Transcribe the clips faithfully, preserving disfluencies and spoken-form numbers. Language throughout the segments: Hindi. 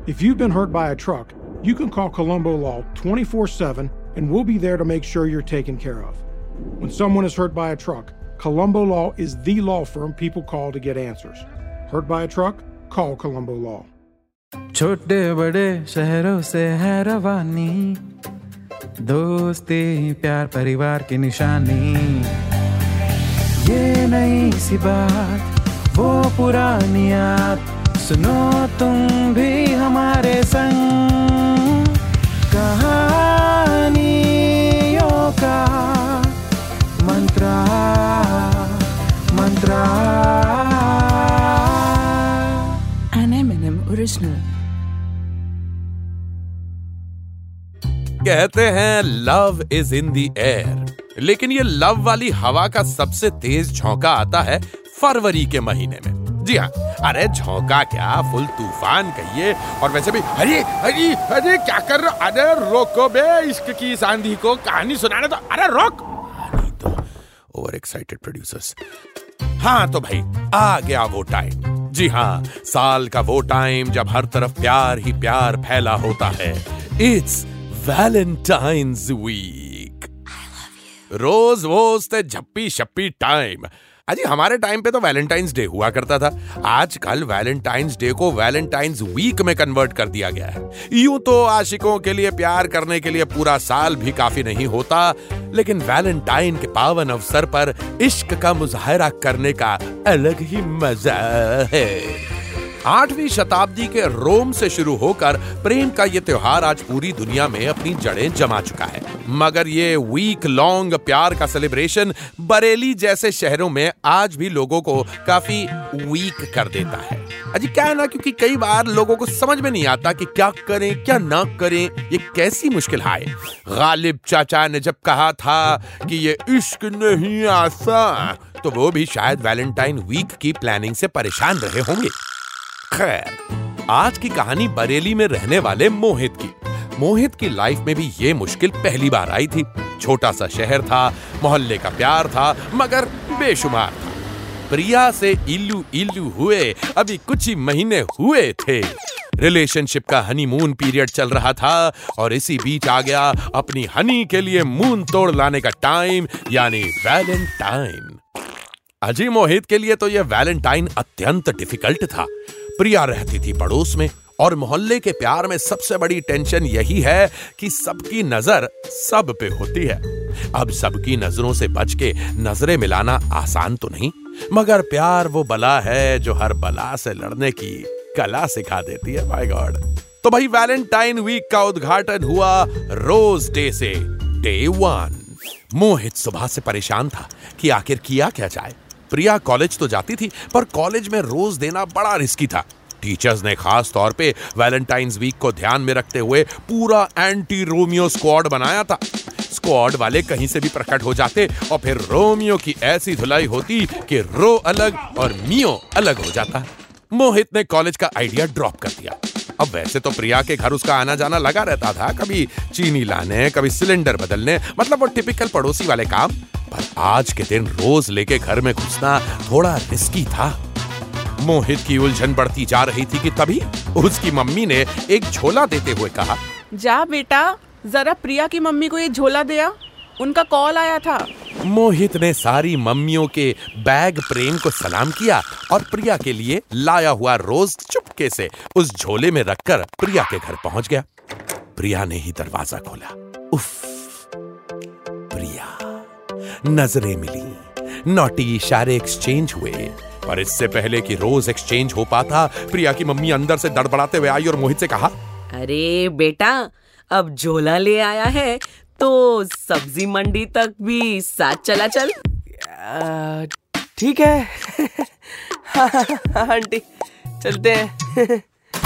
If you've been hurt by a truck, you can call Colombo Law twenty-four seven and we'll be there to make sure you're taken care of. When someone is hurt by a truck, Colombo Law is the law firm people call to get answers. Hurt by a truck? Call Colombo Law. छोटे बड़े शहरों से है रवानी, दोस्ती प्यार परिवार की निशानी। ये नई सी बात, वो पुरानी याद, सुनो तुम भी हमारे संग। कहानियों का मंत्रा मंत्रा An M and M original। कहते हैं love is in the air, लेकिन ये लव वाली हवा का सबसे तेज झोंका आता है फरवरी के महीने में। जी हाँ, अरे झोंका क्या, फुल तूफान कहिए। और वैसे भी अरे अरे अरे क्या कर रहे हो? अरे रोको बे, इश्क की इस आंधी को कहानी सुनाने दो। अरे रोक। तो ओवर एक्साइटेड प्रोड्यूसर्स। हाँ तो भाई आ गया वो टाइम। जी हाँ, साल का वो टाइम जब हर तरफ प्यार ही प्यार फैला होता है। It's Valentine's week. रोज वोज ते झप्पी शप्पी टाइम। अजी हमारे टाइम पे तो वैलेंटाइंस डे हुआ करता था। आजकल वैलेंटाइंस डे को वैलेंटाइंस वीक में कन्वर्ट कर दिया गया है। यूं तो आशिकों के लिए प्यार करने के लिए पूरा साल भी काफी नहीं होता, लेकिन वैलेंटाइन के पावन अवसर पर इश्क का मुजाहरा करने का अलग ही मजा है। आठवीं शताब्दी के रोम से शुरू होकर प्रेम का ये त्योहार आज पूरी दुनिया में अपनी जड़ें जमा चुका है। मगर ये वीक लॉन्ग प्यार का सेलिब्रेशन बरेली जैसे शहरों में आज भी लोगों को काफी वीक कर देता है। अजी क्या है ना, क्योंकि कई बार लोगों को समझ में नहीं आता कि क्या करें क्या ना करें, ये कैसी मुश्किल है। गालिब चाचा ने जब कहा था कि ये इश्क नहीं आसान, तो वो भी शायद वैलेंटाइन वीक की प्लानिंग से परेशान रहे होंगे। खैर, आज की कहानी बरेली में रहने वाले मोहित की। मोहित की लाइफ में भी ये मुश्किल पहली बार आई थी। छोटा सा शहर था, मोहल्ले का प्यार था, मगर बेशुमार था। प्रिया से इल्लू इल्लू हुए अभी कुछ ही महीने हुए थे। रिलेशनशिप का हनीमून पीरियड चल रहा था और इसी बीच आ गया अपनी हनी के लिए मून तोड़ लाने का टाइम, यानी वैलेंटाइन। अजी मोहित के लिए तो यह वैलेंटाइन अत्यंत डिफिकल्ट था। प्रिया रहती थी पड़ोस में और मोहल्ले के प्यार में सबसे बड़ी टेंशन यही है कि सबकी नजर सब पे होती है। अब सबकी नजरों से बच के नजरें मिलाना आसान तो नहीं, मगर प्यार वो बला है जो हर बला से लड़ने की कला सिखा देती है। My God. तो भाई वैलेंटाइन वीक का उद्घाटन हुआ रोज डे से, डे वन। मोहित सुबह से परेशान था कि आखिर किया क्या जाए। प्रिया कॉलेज तो जाती थी, पर कॉलेज में रोज देना बड़ा रिस्की था। टीचर्स ने खास तौर पे वैलेंटाइन्स वीक को ध्यान में रखते हुए पूरा एंटी रोमियो स्क्वाड बनाया था। स्क्वाड वाले कहीं से भी प्रकट हो जाते और फिर रोमियो की ऐसी धुलाई होती कि रो अलग और मियो अलग हो जाता। मोहित ने कॉलेज का आइडिया ड्रॉप कर दिया। अब वैसे तो प्रिया के घर उसका आना जाना लगा रहता था, कभी चीनी लाने, कभी सिलेंडर बदलने, मतलब वो टिपिकल पड़ोसी वाले काम। पर आज के दिन रोज लेके घर में घुसना थोड़ा रिस्की था। मोहित की उलझन बढ़ती जा रही थी कि तभी उसकी मम्मी ने एक झोला देते हुए कहा, जा बेटा, जरा प्रिया की मम्मी को ये झोला दे आ, उनका कॉल आया था। मोहित ने सारी मम्मियों के बैग प्रेम को सलाम किया और प्रिया के लिए लाया हुआ रोज चुपके से उस झोले में रखकर प्रिया के घर पहुंच गया। प्रिया ने ही दरवाजा खोला। उफ, प्रिया। नजरें मिली, नोटी इशारे एक्सचेंज हुए, पर इससे पहले कि रोज एक्सचेंज हो पाता, प्रिया की मम्मी अंदर से डड़बड़ाते हुए आई और मोहित से कहा, अरे बेटा, अब झोला ले आया है तो सब्जी मंडी तक भी साथ चला चल। ठीक है आंटी, चलते हैं।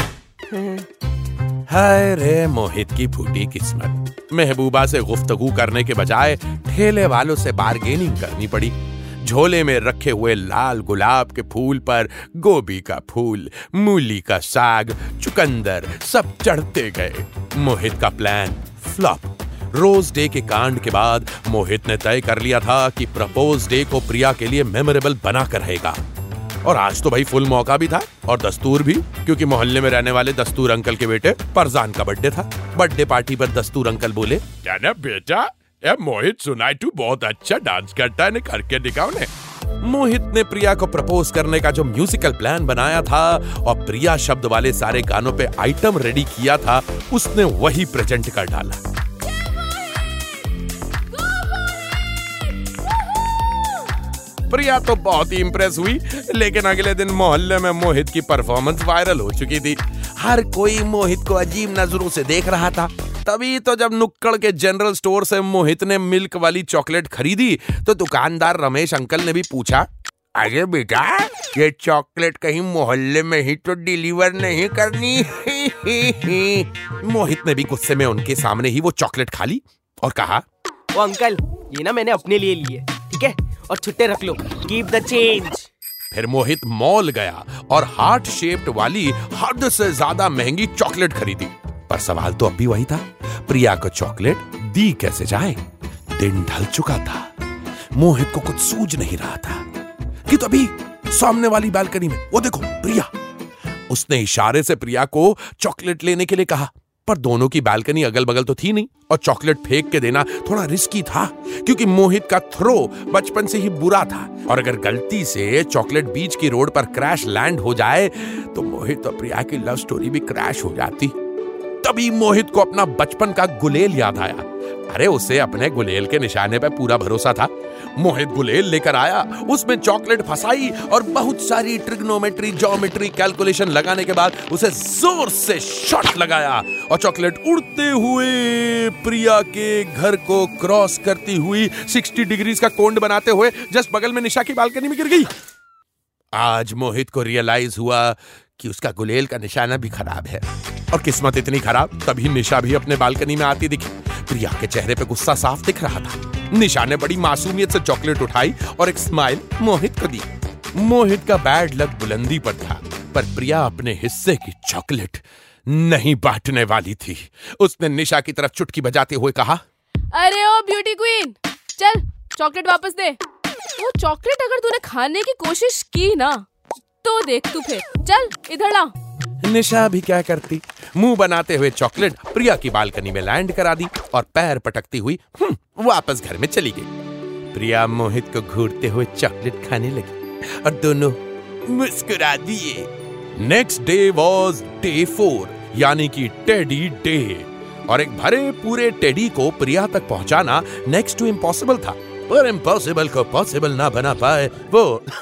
हाय रे मोहित की फूटी किस्मत। महबूबा से गुफ्तगू करने के बजाय ठेले वालों से बार्गेनिंग करनी पड़ी। झोले में रखे हुए लाल गुलाब के फूल पर गोभी का फूल, मूली का साग, चुकंदर सब चढ़ते गए। मोहित का प्लान फ्लॉप। रोज डे के कांड के बाद मोहित ने तय कर लिया था कि प्रपोज डे को प्रिया के लिए मेमोरेबल बनाकर रहेगा। और आज तो भाई फुल मौका भी था और दस्तूर भी, क्योंकि मोहल्ले में रहने वाले दस्तूर अंकल के बेटे फरजान का बर्थडे था। बर्थडे पार्टी पर दस्तूर अंकल बोले, क्या ना बेटा, ये मोहित सुनाई तू बहुत अच्छा डांस करता है, ने करके दिखाओ ने। मोहित ने प्रिया को प्रपोज करने का जो म्यूजिकल प्लान बनाया था और प्रिया शब्द वाले सारे गानों पे आइटम रेडी किया था, उसने वही प्रेजेंट कर डाला। प्रिया तो बहुत ही इंप्रेस हुई, लेकिन अगले दिन मोहल्ले में मोहित की परफॉर्मेंस वायरल हो चुकी थी। हर कोई मोहित को अजीब नजरों से देख रहा था। तभी तो जब नुक्कड़ के जनरल स्टोर से मोहित ने मिल्क वाली चॉकलेट खरीदी तो दुकानदार रमेश अंकल ने भी पूछा, अरे बेटा, ये चॉकलेट कहीं मोहल्ले में ही तो डिलीवर नहीं करनी? मोहित ने भी गुस्से में उनके सामने ही वो चॉकलेट खा ली और कहा, ओ अंकल, ये ना मैंने अपने लिए ली है, ठीक है, और छुट्टे रख लो, कीप द चेंज। फिर मोहित मॉल गया और हार्ट शेप्ड वाली हद से ज्यादा महंगी चॉकलेट खरीदी। पर सवाल तो अब भी वही था, प्रिया को चॉकलेट दी कैसे जाए? दिन ढल चुका था। मोहित को कुछ सूझ नहीं रहा था कि तभी सामने वाली बालकनी में वो देखो प्रिया। उसने इशारे से प्रिया को चॉकलेट लेने के लिए कहा, पर दोनों की बालकनी अगल बगल तो थी नहीं और चॉकलेट फेंक के देना थोड़ा रिस्की था, क्योंकि मोहित का थ्रो बचपन से ही बुरा था और अगर गलती से चॉकलेट बीच की रोड पर क्रैश लैंड हो जाए तो मोहित और प्रिया की लव स्टोरी भी क्रैश हो जाती। तभी मोहित को अपना बचपन का गुलेल याद आया। अरे उसे अपने गुलेल के निशाने पर पूरा भरोसा था। मोहित गुलेल लेकर आया, उसमें चॉकलेट फंसाई और बहुत सारी ट्रिग्नोमेट्री, ज्योमेट्री कैलकुलेशन लगाने के बाद उसे जोर से शॉट लगाया और चॉकलेट उड़ते हुए प्रिया के घर को क्रॉस करती हुई साठ डिग्रीज का कोण बनाते हुए जस्ट बगल में निशा की बालकनी में गिर गई। आज मोहित को रियलाइज हुआ कि उसका गुलेल का निशाना भी खराब है और किस्मत इतनी खराब, तभी निशा भी अपने बालकनी में आती दिखी। प्रिया के चेहरे पे गुस्सा साफ दिख रहा था। निशा ने बड़ी मासूमियत से चॉकलेट उठाई और एक स्माइल मोहित को दी। मोहित का बैड लक बुलंदी पर था, पर प्रिया अपने हिस्से की चॉकलेट नहीं बांटने वाली थी। उसने निशा की तरफ चुटकी बजाते हुए कहा, अरे ओ ब्यूटी क्वीन, चल चॉकलेट वापस दे। वो चॉकलेट अगर तूने खाने की कोशिश की ना तो देख तू, फिर चल इधर ला। निशा भी क्या करती, मुंह बनाते हुए चॉकलेट प्रिया की बालकनी में लैंड करा दी और पैर पटकती हुई वापस घर में चली गई। प्रिया मोहित को घूरते हुए चॉकलेट खाने लगी और दोनों मुस्कुरा दिए। Next day was day four, यानी कि टेडी डे, और एक भरे पूरे टेडी को प्रिया तक पहुंचाना नेक्स्ट टू इम्पॉसिबल था। पर इम्पॉसिबल को पॉसिबल ना बना पाए वो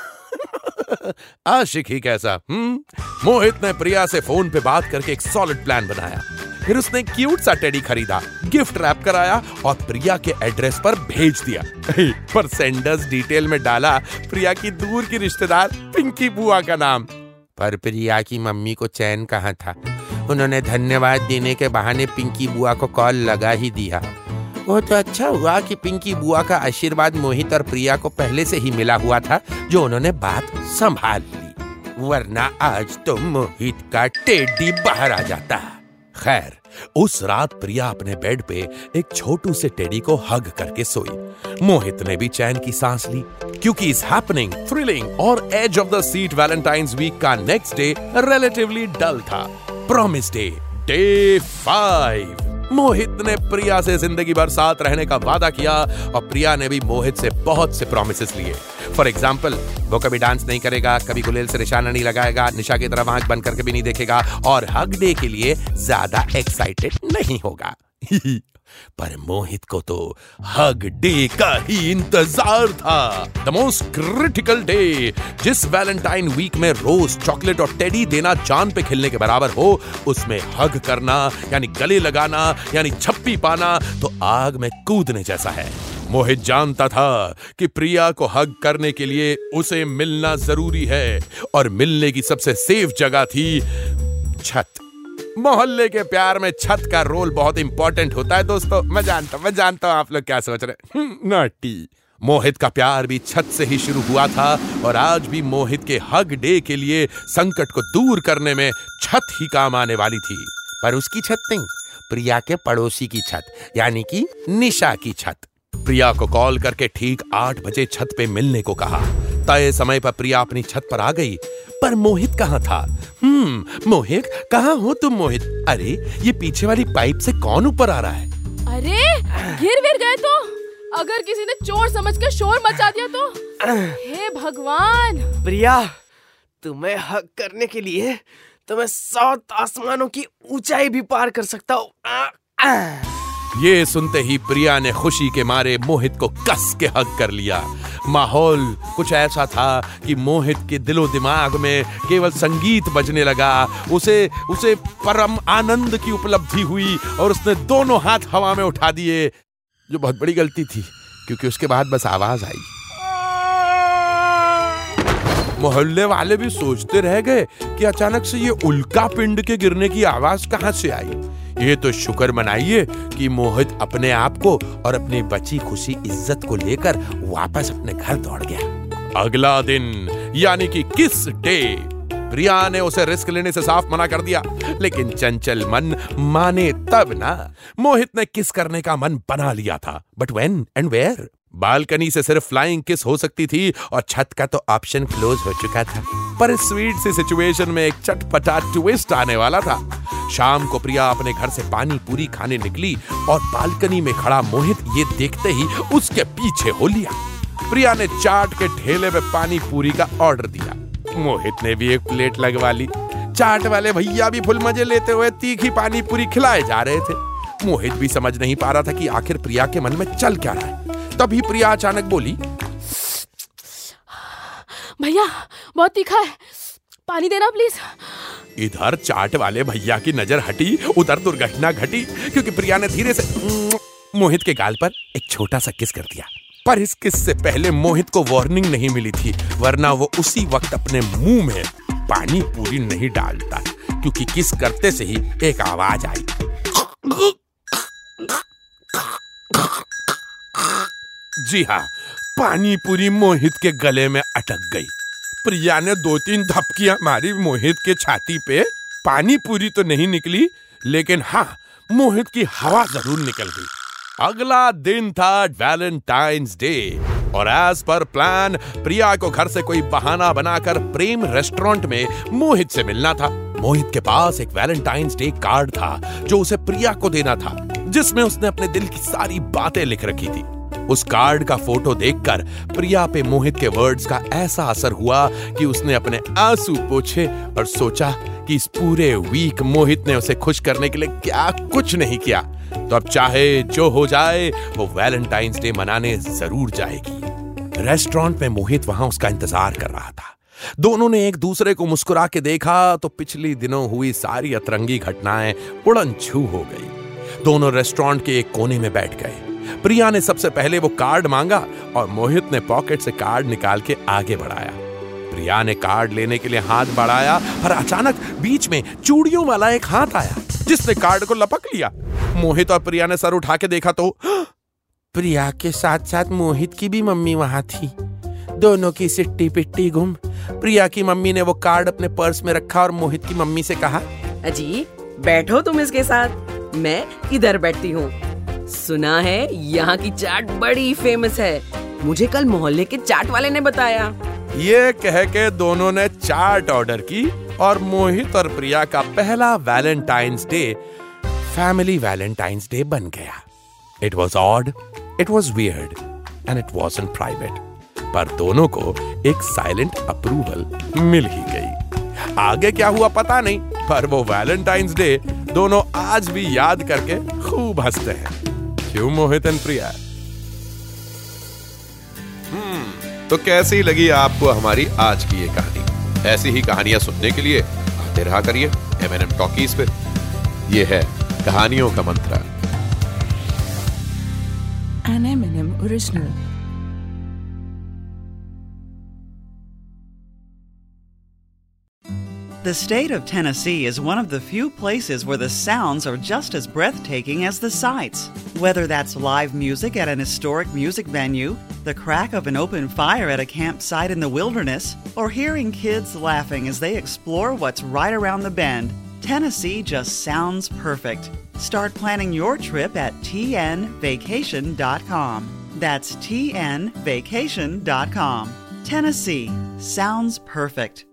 आशिक ही कैसा। हम्म मोहित ने प्रिया से फोन पे बात करके एक सॉलिड प्लान बनाया। फिर उसने क्यूट सा टेडी खरीदा, गिफ्ट रैप कराया और प्रिया के एड्रेस पर भेज दिया। पर सेंडर्स डिटेल में डाला प्रिया की दूर की रिश्तेदार पिंकी बुआ का नाम। पर प्रिया की मम्मी को चैन कहाँ था। उन्होंने धन्यवाद देने के बहाने पिंकी बुआ को कॉल लगा ही दिया। वो तो अच्छा हुआ कि पिंकी बुआ का आशीर्वाद मोहित और प्रिया को पहले से ही मिला हुआ था, जो उन्होंने बात संभाल ली, वरना आज तो मोहित का टेडी बाहर आ जाता। खैर, उस रात प्रिया अपने बेड पे एक छोटू से टेडी को हग करके सोई। मोहित ने भी चैन की सांस ली, क्योंकि इस हैपनिंग, थ्रिलिंग और edge of the seat Valentine's week का नेक्स्ट डे रिलेटिवली डल था। Promise day, day five. Mohit ने प्रिया से जिंदगी भर साथ रहने का वादा किया और प्रिया ने भी मोहित से बहुत से प्रॉमिसेस लिए। फॉर एग्जाम्पल, वो कभी डांस नहीं करेगा, कभी गुलेल से निशाना नहीं लगाएगा, निशा की तरफ आंख बंद करके भी नहीं देखेगा और हग डे के लिए ज्यादा एक्साइटेड नहीं होगा। पर मोहित को तो हग डे का ही इंतजार था। द मोस्ट क्रिटिकल डे, जिस वैलेंटाइन वीक में रोज चॉकलेट और टेडी देना जान पे खिलने के बराबर हो, उसमें हग करना यानी गले लगाना यानी झप्पी पाना तो आग में कूदने जैसा है। मोहित जानता था कि प्रिया को हग करने के लिए उसे मिलना जरूरी है और मिलने की सबसे सेफ जगह थी छत। मोहल्ले के प्यार में छत का रोल बहुत इंपॉर्टेंट होता है दोस्तों। मैं जानता हूं मैं जानता हूं आप लोग क्या सोच रहे हैं। नॉटी। मोहित का प्यार भी छत से ही शुरू हुआ था और आज भी मोहित के हग डे के लिए संकट को दूर करने में छत ही काम आने वाली थी। पर उसकी छत नहीं, प्रिया के पड़ोसी की छत, यानी कि निशा की छत। प्रिया को कॉल करके ठीक आठ बजे छत पे मिलने को कहा। तय समय पर प्रिया अपनी छत पर आ गई, पर मोहित कहाँ था? हम्म मोहित, कहाँ हो तुम मोहित? अरे ये पीछे वाली पाइप से कौन ऊपर आ रहा है? अरे गिर विर गए तो? अगर किसी ने चोर समझ के शोर मचा दिया तो? हे भगवान! प्रिया, तुम्हें हक करने के लिए तो मैं सात आसमानों की ऊंचाई भी पार कर सकता हूँ। ये सुनते ही प्रिया ने खुशी के मारे मोहित को कस के हग कर लिया। माहौल कुछ ऐसा था कि मोहित के दिलो दिमाग में केवल संगीत बजने लगा। उसे उसे परम आनंद की उपलब्धि हुई और उसने दोनों हाथ हवा में उठा दिए, जो बहुत बड़ी गलती थी क्योंकि उसके बाद बस आवाज आई। मोहल्ले वाले भी सोचते रह गए कि अचानक से ये उल्का पिंड के गिरने की आवाज कहां से आई। ये तो शुक्र मनाइए कि मोहित अपने आप को और अपनी बची खुशी इज्जत को लेकर वापस अपने घर दौड़ गया। अगला दिन यानी कि किस डे, प्रिया ने उसे रिस्क लेने से साफ मना कर दिया, लेकिन चंचल मन माने तब ना। मोहित ने किस करने का मन बना लिया था, but when and where? Balcony से सिर्फ फ्लाइंग किस हो सकती थी और छत का तो ऑप्शन क्लोज हो चुका था। पर इस स्वीट सी सिचुएशन में एक चटपटा ट्विस्ट आने वाला था। शाम को प्रिया अपने घर से पानी पूरी खाने निकली और बालकनी में खड़ा मोहित ये देखते ही उसके पीछे हो लिया। प्रिया ने चाट के ठेले पे पानी पूरी का ऑर्डर दिया। मोहित ने भी एक प्लेट लगवा ली। चाट वाले भैया भी फुल मजे लेते हुए तीखी पानी पूरी खिलाए जा रहे थे। मोहित भी समझ नहीं पा रहा था कि आखिर प्रिया के मन में चल क्या रहा है। तभी प्रिया अचानक बोली, भैया बहुत तीखा है, पानी देना प्लीज। इधर चाट वाले भैया की नजर हटी, उधर दुर्घटना घटी क्योंकि प्रिया ने धीरे से मोहित के गाल पर एक छोटा सा किस कर दिया। पर इस किस से पहले मोहित को वार्निंग नहीं मिली थी, वरना वो उसी वक्त अपने मुंह में पानी पूरी नहीं डालता, क्योंकि किस करते से ही एक आवाज आई। जी हाँ, पानी पूरी मोहित के गले में अटक गई। प्रिया ने दो तीन धपकियां मारी मोहित के छाती पे। पानी पूरी तो नहीं निकली, लेकिन हाँ, मोहित की हवा जरूर निकल गई। अगला दिन था वैलेंटाइंस डे और एज पर प्लान प्रिया को घर से कोई बहाना बनाकर प्रेम रेस्टोरेंट में मोहित से मिलना था। मोहित के पास एक वैलेंटाइंस डे कार्ड था जो उसे प्रिया को देना था, जिसमें उसने अपने दिल की सारी बातें लिख रखी थी। उस कार्ड का फोटो देखकर प्रिया पे मोहित के वर्ड्स का ऐसा असर हुआ कि उसने अपने आंसू पोंछे और सोचा कि इस पूरे वीक मोहित ने उसे खुश करने के लिए क्या कुछ नहीं किया, तो अब चाहे जो हो जाए वो वैलेंटाइंस डे मनाने जरूर जाएगी। रेस्टोरेंट में मोहित वहां उसका इंतजार कर रहा था। दोनों ने एक दूसरे को मुस्कुरा के देखा तो पिछली दिनों हुई सारी अतरंगी घटनाएं उड़न छू हो गई। दोनों रेस्टोरेंट के एक कोने में बैठ गए। प्रिया ने सबसे पहले वो कार्ड मांगा और मोहित ने पॉकेट से कार्ड निकाल के आगे बढ़ाया। प्रिया ने कार्ड लेने के लिए हाथ बढ़ाया, पर अचानक बीच में चूड़ियों वाला एक हाथ आया जिसने कार्ड को लपक लिया। मोहित और प्रिया ने सर उठा के देखा तो प्रिया के साथ साथ मोहित की भी मम्मी वहां थी। दोनों की सिट्टी पिट्टी गुम। प्रिया की मम्मी ने वो कार्ड अपने पर्स में रखा और मोहित की मम्मी से कहा, अजी बैठो तुम इसके साथ, मैं इधर बैठती हूँ। सुना है यहाँ की चाट बड़ी फेमस है, मुझे कल मोहल्ले के चाट वाले ने बताया। ये कह के दोनों ने चाट ऑर्डर की और मोहित और प्रिया का पहला Valentine's day family Valentine's day बन गया। It was odd, it was weird and it wasn't private, पर दोनों को एक साइलेंट अप्रूवल मिल ही गई। आगे क्या हुआ पता नहीं, पर वो वैलेंटाइंस डे दोनों आज भी याद करके खूब हंसते हैं। क्यों मोहित एंड प्रिया? हम्म तो कैसी लगी आपको हमारी आज की ये कहानी? ऐसी ही कहानियां सुनने के लिए आते रहा करिए एम एन एम टॉकीज पे। ये है कहानियों का मंत्र, N M N M original. The state of Tennessee is one of the few places where the sounds are just as breathtaking as the sights. Whether that's live music at an historic music venue, the crack of an open fire at a campsite in the wilderness, or hearing kids laughing as they explore what's right around the bend, Tennessee just sounds perfect. Start planning your trip at T N vacation dot com. That's T N vacation dot com. Tennessee sounds perfect.